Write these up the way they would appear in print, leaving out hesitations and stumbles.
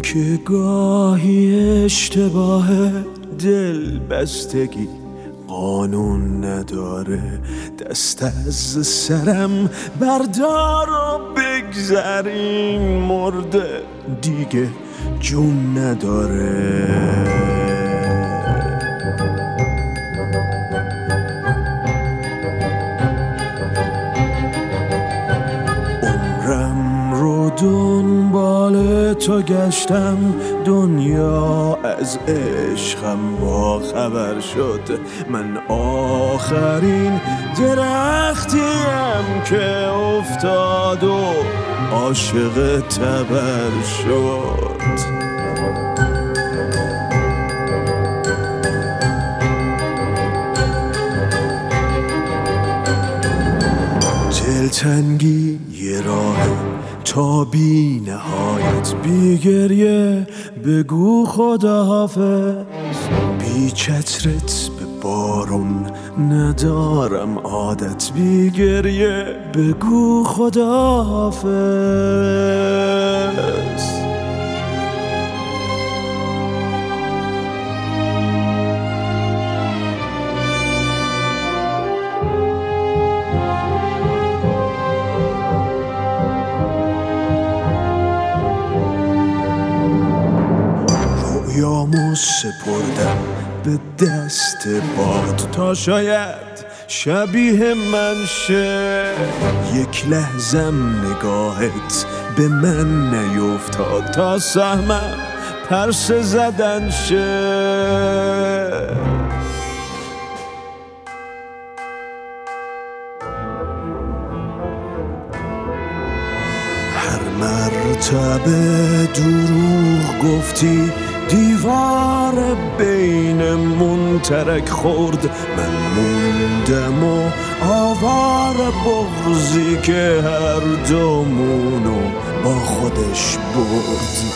که گاهی اشتباه دل بستگی قانون نداره، دست از سرم بردار و بگذرین، مرده دیگه جون نداره. دنبال تو گشتم، دنیا از عشقم با خبر شد، من آخرین درختیم که افتاد و عاشق تبر شد. دلتنگی یه راه تا بی نهایت، بی گریه بگو خداحافظ، بی چترت به بارون ندارم عادت، بی گریه بگو خداحافظ. رویامو سپردم به دست باد تا شاید شبیه من شه، یک لحظم نگاهت به من نیفتاد تا سهمم پرسه زدن شه. هر مرتبه دروغ گفتی، دیوار بینمون ترک خورد، من موندم و آوار بغضی که هر دومونو با خودش برد.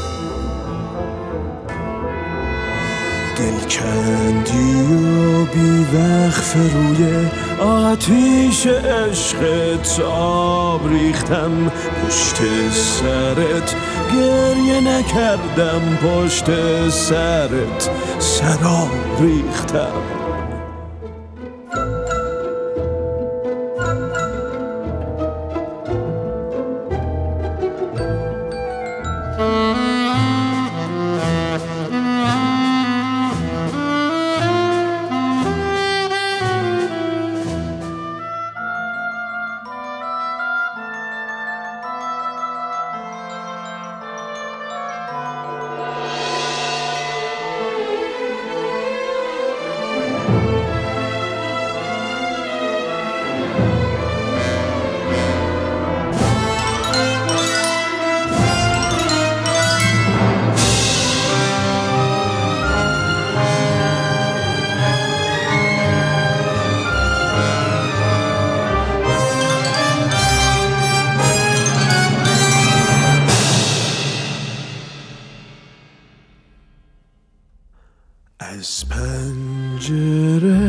دل کندی و بی وقف روی آتیش عشقت آب ریختم، پشت سرت گریه نکردم، پشت سرت سراب ریختم. از پنجره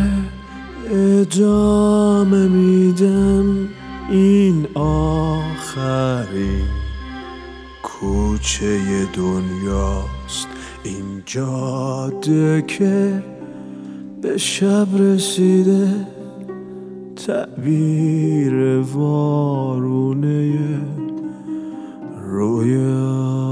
ادامه میدم، این آخرین کوچه دنیاست، این جاده که به شب رسیده، تعبیر وارونه رویا.